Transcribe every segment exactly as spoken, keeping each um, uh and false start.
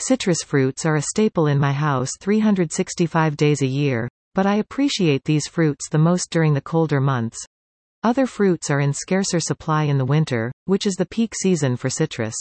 Citrus fruits are a staple in my house three hundred sixty-five days a year, but I appreciate these fruits the most during the colder months. Other fruits are in scarcer supply in the winter, which is the peak season for citrus.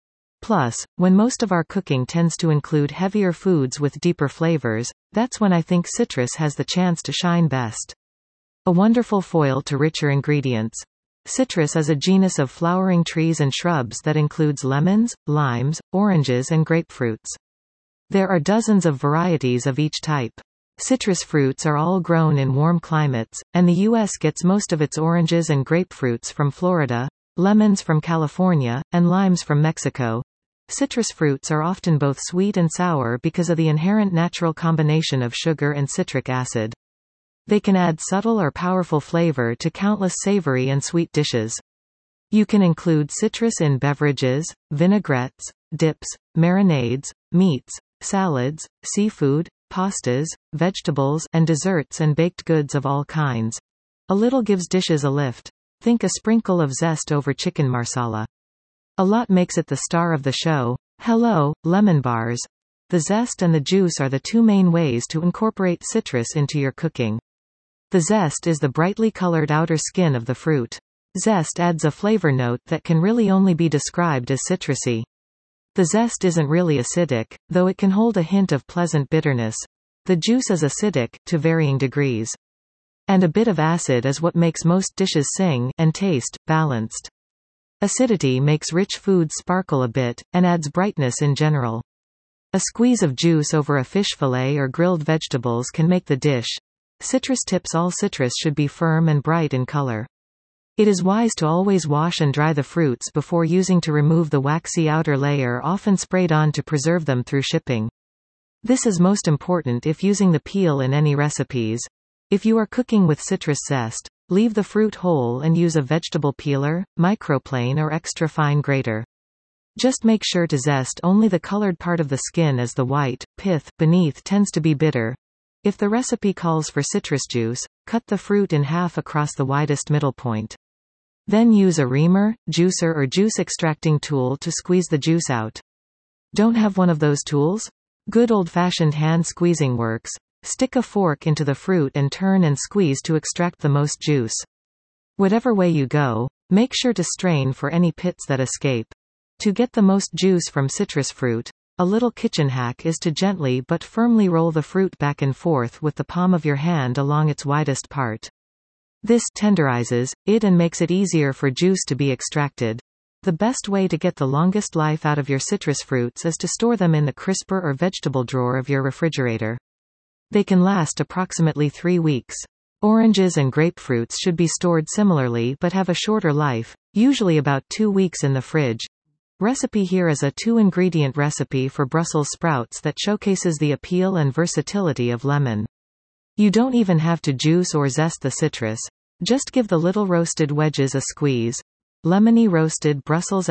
Plus, when most of our cooking tends to include heavier foods with deeper flavors, that's when I think citrus has the chance to shine best. A wonderful foil to richer ingredients. Citrus is a genus of flowering trees and shrubs that includes lemons, limes, oranges and grapefruits. There are dozens of varieties of each type. Citrus fruits are all grown in warm climates, and the U S gets most of its oranges and grapefruits from Florida, lemons from California, and limes from Mexico. Citrus fruits are often both sweet and sour because of the inherent natural combination of sugar and citric acid. They can add subtle or powerful flavor to countless savory and sweet dishes. You can include citrus in beverages, vinaigrettes, dips, marinades, meats, salads, seafood, pastas, vegetables, and desserts and baked goods of all kinds. A little gives dishes a lift. Think a sprinkle of zest over chicken marsala. A lot makes it the star of the show. Hello, lemon bars. The zest and the juice are the two main ways to incorporate citrus into your cooking. The zest is the brightly colored outer skin of the fruit. Zest adds a flavor note that can really only be described as citrusy. The zest isn't really acidic, though it can hold a hint of pleasant bitterness. The juice is acidic, to varying degrees. And a bit of acid is what makes most dishes sing, and taste, balanced. Acidity makes rich foods sparkle a bit, and adds brightness in general. A squeeze of juice over a fish fillet or grilled vegetables can make the dish. Citrus tips. All citrus should be firm and bright in color. It is wise to always wash and dry the fruits before using to remove the waxy outer layer often sprayed on to preserve them through shipping. This is most important if using the peel in any recipes. If you are cooking with citrus zest, leave the fruit whole and use a vegetable peeler, microplane or extra fine grater. Just make sure to zest only the colored part of the skin, as the white, pith, beneath tends to be bitter. If the recipe calls for citrus juice, cut the fruit in half across the widest middle point. Then use a reamer, juicer or juice extracting tool to squeeze the juice out. Don't have one of those tools? Good old-fashioned hand squeezing works. Stick a fork into the fruit and turn and squeeze to extract the most juice. Whatever way you go, make sure to strain for any pits that escape. To get the most juice from citrus fruit, a little kitchen hack is to gently but firmly roll the fruit back and forth with the palm of your hand along its widest part. This tenderizes it and makes it easier for juice to be extracted. The best way to get the longest life out of your citrus fruits is to store them in the crisper or vegetable drawer of your refrigerator. They can last approximately three weeks. Oranges and grapefruits should be stored similarly but have a shorter life, usually about two weeks in the fridge. Recipe here is a two-ingredient recipe for Brussels sprouts that showcases the appeal and versatility of lemon. You don't even have to juice or zest the citrus. Just give the little roasted wedges a squeeze. Lemony roasted Brussels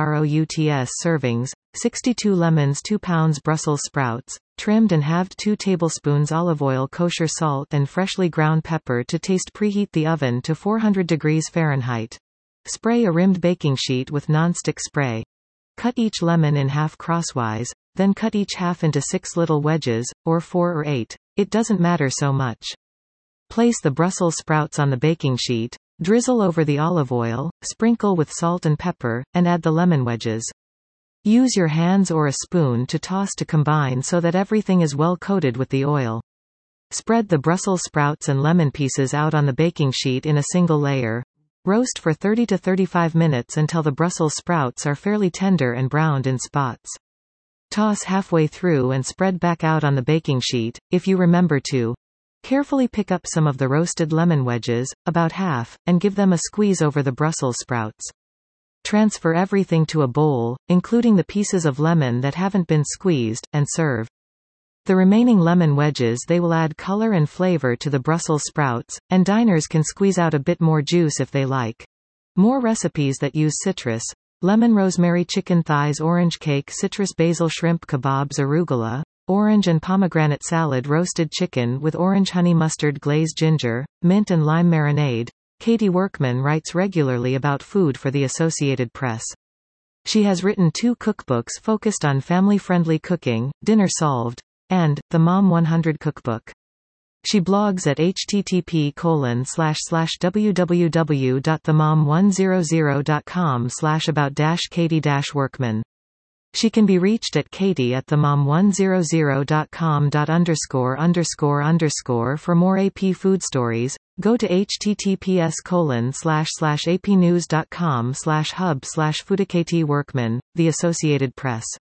sprouts servings, sixty-two lemons, two pounds Brussels sprouts, trimmed and halved, two tablespoons olive oil, kosher salt and freshly ground pepper to taste. Preheat the oven to four hundred degrees Fahrenheit. Spray a rimmed baking sheet with non-stick spray. Cut each lemon in half crosswise, then cut each half into six little wedges, or four or eight. It doesn't matter so much. Place the Brussels sprouts on the baking sheet, drizzle over the olive oil, sprinkle with salt and pepper, and add the lemon wedges. Use your hands or a spoon to toss to combine so that everything is well coated with the oil. Spread the Brussels sprouts and lemon pieces out on the baking sheet in a single layer. Roast for thirty to thirty-five minutes until the Brussels sprouts are fairly tender and browned in spots. Toss halfway through and spread back out on the baking sheet, if you remember to. Carefully pick up some of the roasted lemon wedges, about half, and give them a squeeze over the Brussels sprouts. Transfer everything to a bowl, including the pieces of lemon that haven't been squeezed, and serve. The remaining lemon wedges, they will add color and flavor to the Brussels sprouts, and diners can squeeze out a bit more juice if they like. More recipes that use citrus: lemon rosemary chicken thighs, orange cake, citrus basil shrimp kebabs, arugula, orange and pomegranate salad, roasted chicken with orange honey mustard glaze, ginger, mint and lime marinade. Katie Workman writes regularly about food for the Associated Press. She has written two cookbooks focused on family-friendly cooking, Dinner Solved, and The Mom one hundred Cookbook. She blogs at http colon slash slash www dot the mom one hundred dot com slash about dash Katie dash Workman. She can be reached at Katie at the mom one hundred dot com dot underscore underscore underscore for more A P food stories. Go to https colon slash slash apnews dot com slash hub slash foodicatworkman, The Associated Press.